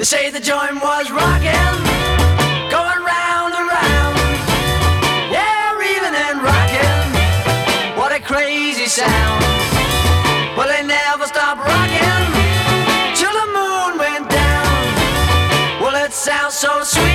They say the joint was rocking, going round and round. Yeah, reeling and rocking, what a crazy sound. Well, they never stopped rocking till the moon went down. Well, it sounds so sweet.